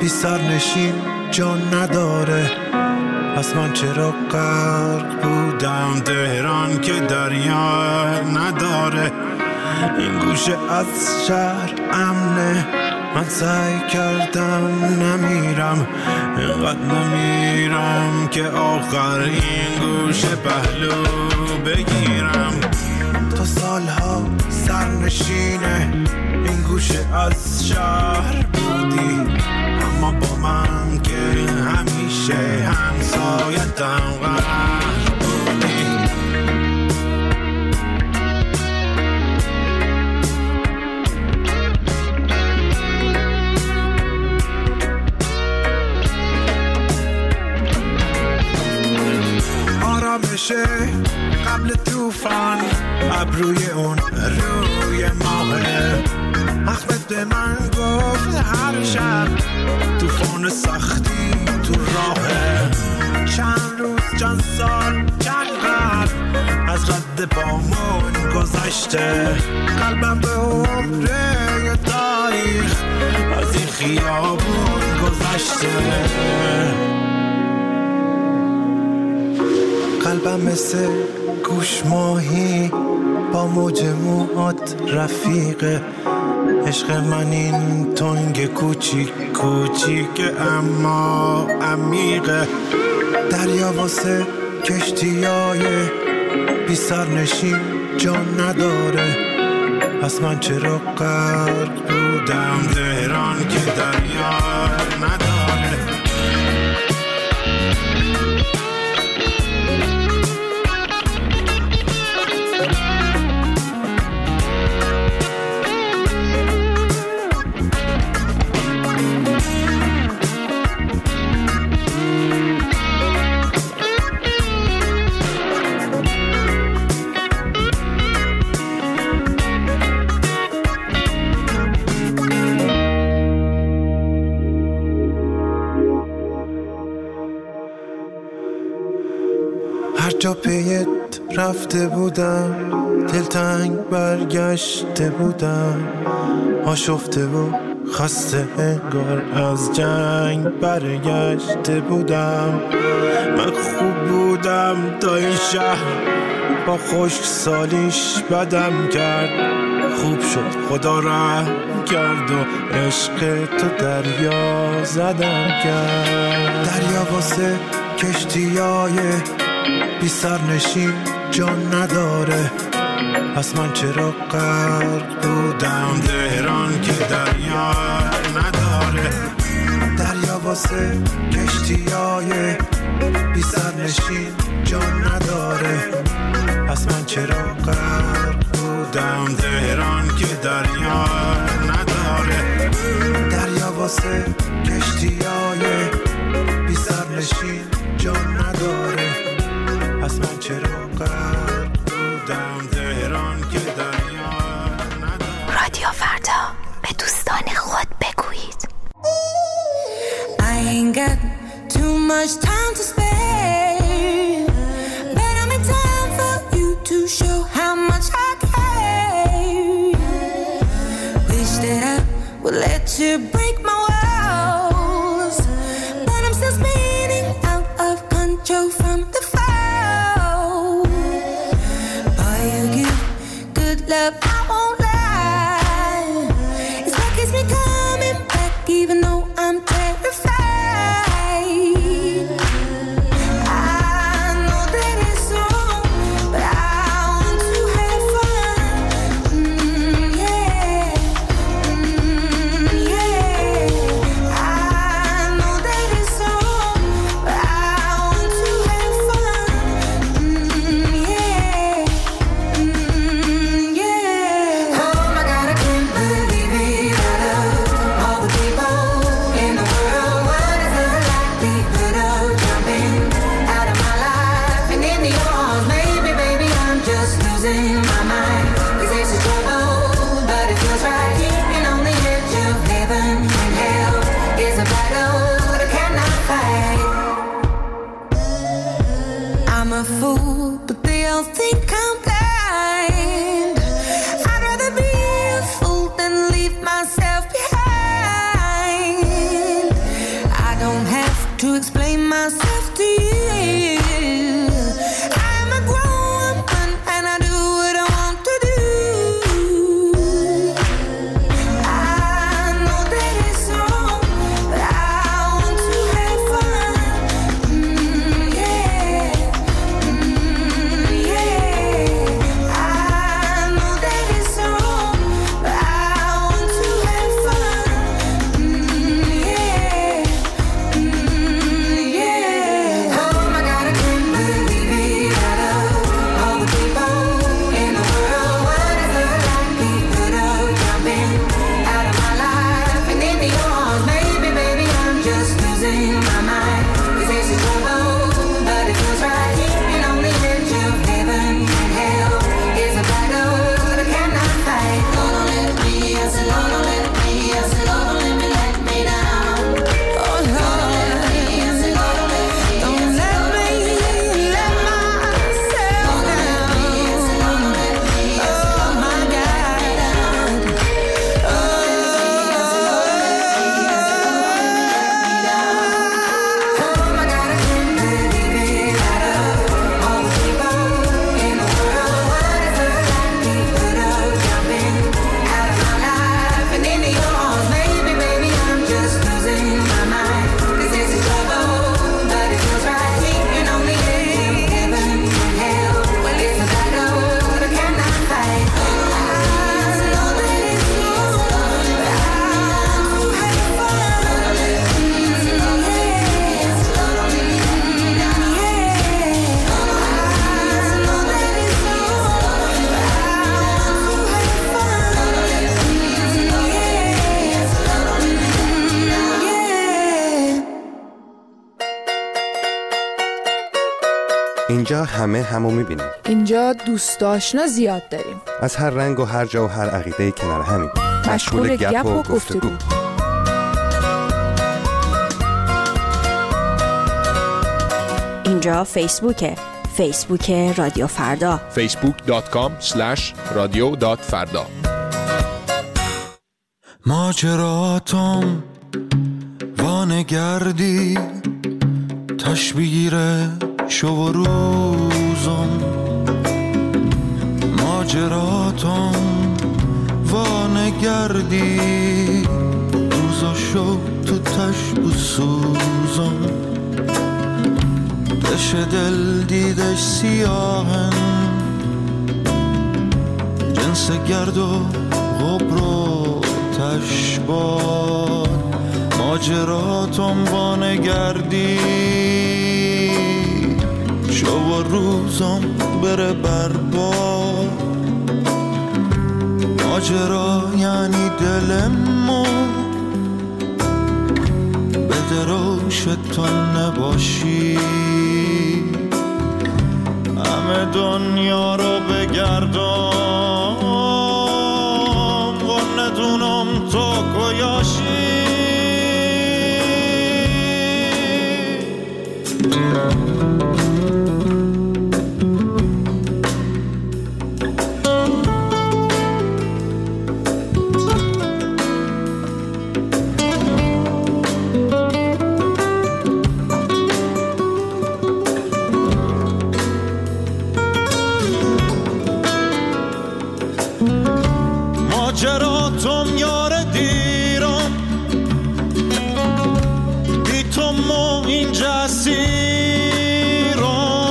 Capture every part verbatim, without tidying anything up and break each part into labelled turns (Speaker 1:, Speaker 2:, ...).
Speaker 1: بی سرنشین جان نداره. پس من چرا غرق بودم تهران که دریا نداره. این گوشه از شهر امنه، من سعی کردم نمیرم، اینقدر نمیرم که آخر این گوشه پهلو بگیرم. تا سالها سرنشینه این گوشه از شهر بودی، اما با من که همیشه همسایتم غرق بودی. آرامشه قبل توفان، ابروی اون روی ماهه. احمد به من گفت هر شب توفان سختی تو راهه. چند روز چند سال چند قرن از رد پامون گذشته. قلبم به عمره یه تاریخ از این خیابون گذشته. قلبم مثل گوش ماهی با موج موهات رفیقه. عشق من این تنگ کوچیک کوچیک اما عمیقه. دریا واسه کشتیای بی سرنشین جان نداره. پس من چرا غرق بودم تهران که دریا نداره. جا پیت رفته بودم، دلتنگ برگشته بودم، آشفته و خسته انگار از جنگ برگشته بودم. من خوب بودم تا این شهر با خشک سالیش بدم کرد. خوب شد خدا رحم کرد و عشق تو دریا زدم کرد. دریا واسه کشتیای بی سرنشین جان نداره. پس من چرا غرق بودم تهران که دریا نداره. دریا واسه کشتیای بی سرنشین جان نداره. پس من چرا غرق بودم تهران که دریا نداره. دریا واسه کشتیای بی سرنشین جان نداره. پس من چرا غرق بودم تهران که دریا نداره.
Speaker 2: رادیو فردا به دوستان خود بگویید.
Speaker 3: I ain't got too much time to spare, but I'm in time for you to show how much I care. Wish that I would let you break my walls, but I'm still spinning out of control from the love, I won't lie. It's like it's me coming back, even though I'm terrified. I know that it's wrong, but I want to have fun. Mm, yeah, mm, yeah. I know that it's wrong, but I want to have fun. Mm, yeah, mm, yeah. Oh my God, I can't believe it. I love all the people in the world. What is the likelihood of jumping out of my life and into yours? Maybe, baby, I'm just losing my mind. 'Cause it's a trouble, but it feels right. And on the edge of heaven and hell is a battle that I cannot fight. I'm a fool, but they all think I'm blind. I'd rather be a fool than leave myself behind.
Speaker 4: اینجا همه همو میبینیم.
Speaker 5: اینجا دوست آشنا زیاد داریم.
Speaker 4: از هر رنگ و هر جا و هر عقیده کنار همیم.
Speaker 5: مشغول گپ و گفتگو.
Speaker 6: اینجا فیسبوکه. فیسبوک رادیو فردا.
Speaker 7: فیسبوک دات کام اسلش رادیو دات فردا.
Speaker 1: ماجراتم وانگردی تشبیه شو و روزم، ماجراتم وانگردی روزا شو تو تشب و سوزم، دش دل دیدش سیاهن جنس گرد و غبر و تشباد، ماجراتم وانگردی شو و روزم بره برباد، ماجرا یعنی دلمو بده روش تو نباشی، همه دنیا رو بگردم و ندونم تو کجایی. ماجراتم یار دیرم بی تو ما اینجا سیرم،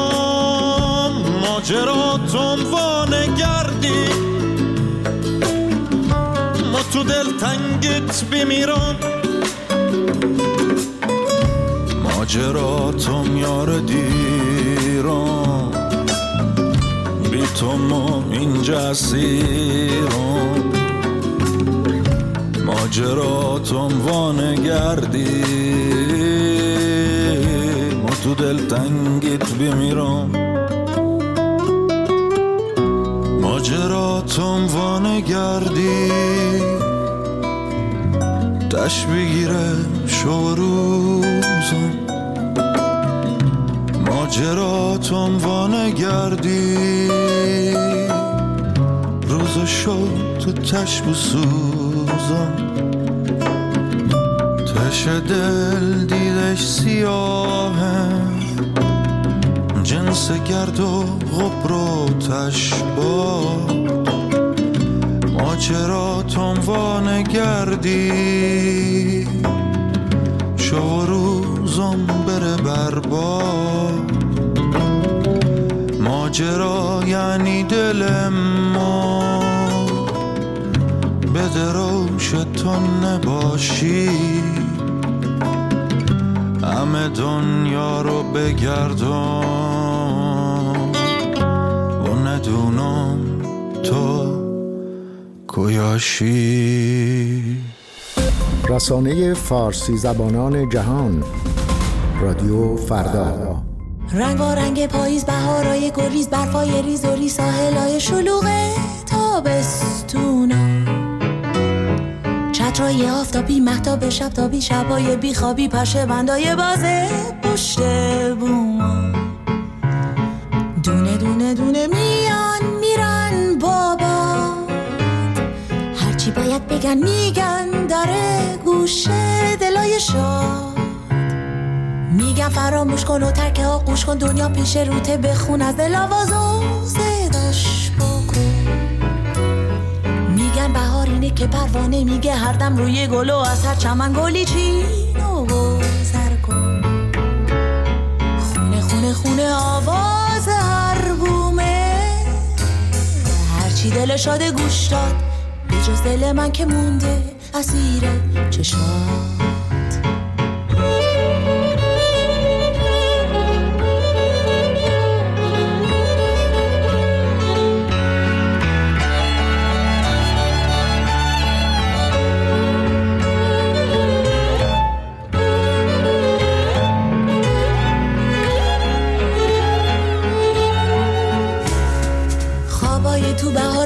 Speaker 1: ماجراتم وانگردی ما تو دل تنگت بمیرم، ماجراتم یار دیرم بی تو ما اینجا سیرم، ماجراتم وانگردی ما تو دل تنگیت بمیرم، ماجراتم وانگردی دش بگیره شو روزم، ماجراتم وانگردی روز شو تو تشب و سوزم، تش دل دیدش سیاهه جنس گرد و غبر و تشباد، ماجراتم وانگردی شو روزم بره برباد، ماجرا یعنی دل ما بده روش تو نباشی، همه دنیا رو بگردم و ندونم تو کجایی.
Speaker 8: رسانه فارسی زبانان جهان رادیو فردا.
Speaker 2: رنگارنگ پاییز، بهارای گریز، برفای ریز و ریز، ساحلای شلوغ تابستونا، چترای آفتابی، مهتاب شب تابی، شبای بیخوابی، پشه بندای بازه پشت بوما، دونه دونه دونه میان میرن بابا، هرچی باید بگن میگن، داره گوشه دلای شاد میگن فراموش کن و ترک آغوش کن، دنیا پیش روته بخون از دل آواز و صداش بکن، میگن بهار اینه که پروانه میگه هر دم روی گل و از هر چمن گلی چین و گذر کن، خونه خونه خونه آواز هر بومه، هرچی دل شاده گوش داد به جز دل من که مونده اسیر چشمات.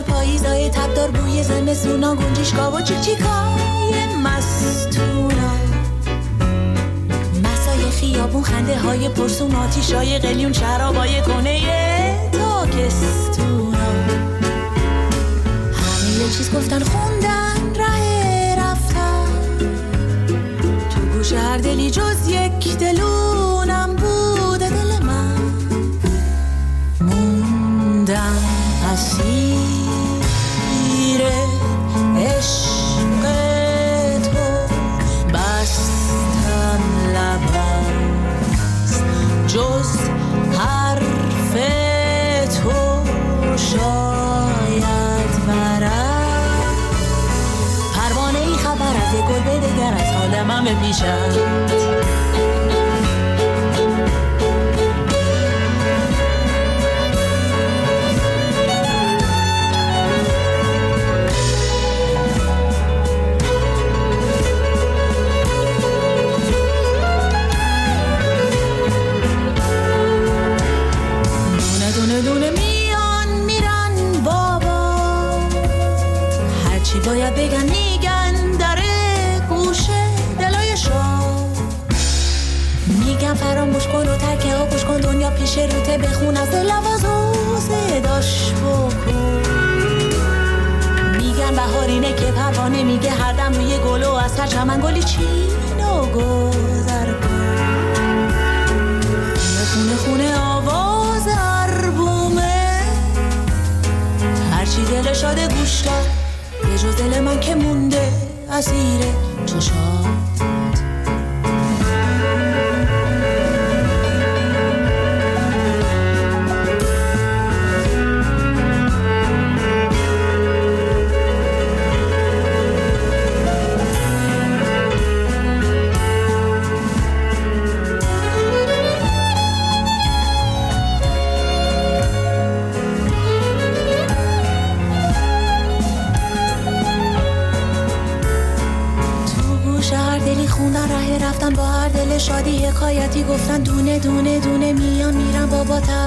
Speaker 2: بهار پاییزای تبدار بوی زمستونا گنجشگاه و چیک چیکای مستونا مسای خیابون خنده های پرسون آتیشای قلیون شرابای کنه تاکستونا همه یه چیز گفتن خوندن ره رفتن تو گوش هر دلی جز یک دلونم بوده دل من موندم اسیر عشق تو بستم لبست جز حرف تو شاید برد پروانه ای خبر از یک گل به دگر از حال من بپیشد باید بگن میگن داره گوشه دلای شام میگن فراموش کن و ترکه ها گوش کن دنیا پیش روته بخون از لواز و صداش بکن میگن بهارینه که پروانه میگه هر دم روی گل و از هر چمن گلی چین و گذر کن خونه خونه آواز عربومه هرچی دل شاده گوش دار یه جز دل من که مونده اسیر چشات شادی حکایتی گفتن دونه دونه دونه میان میرن بابا